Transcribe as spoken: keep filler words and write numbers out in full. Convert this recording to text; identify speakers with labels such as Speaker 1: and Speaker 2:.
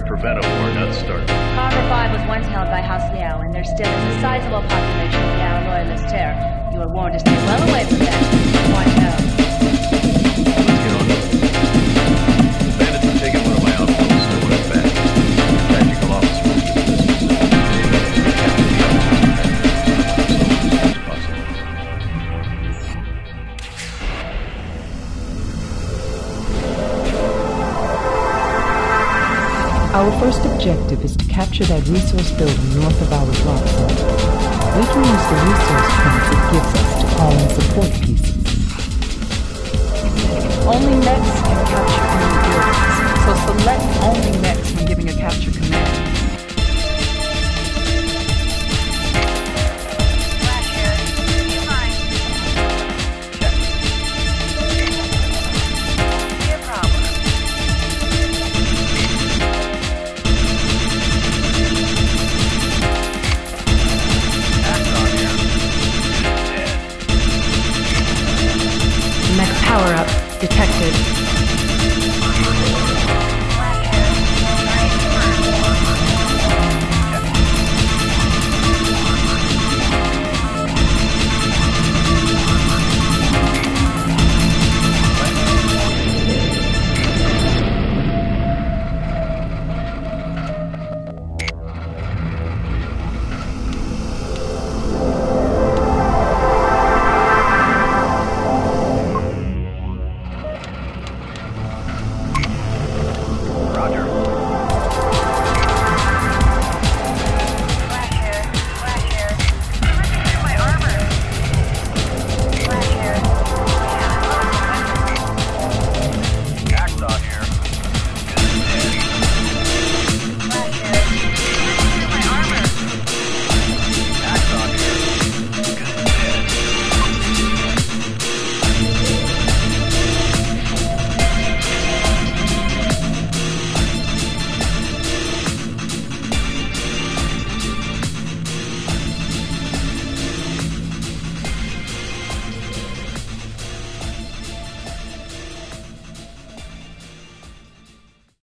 Speaker 1: prevent a war, not start one.
Speaker 2: Harbor five was once held by House Liao, and there still is a sizable population of Liao loyalists here. You are warned to stay well away from them. Watch out.
Speaker 1: Let's get on with it. The bandits have taken one of my outposts, so I want it back. The tactical officer will keep this facility. Capture the others as soon as possible.
Speaker 3: Our first objective is to capture that resource building north of our drop zone. We can use the resource points it gives us to call in support pieces. Only mechs can capture enemy buildings, so select only mechs when giving a capture command.
Speaker 4: Power-up detected.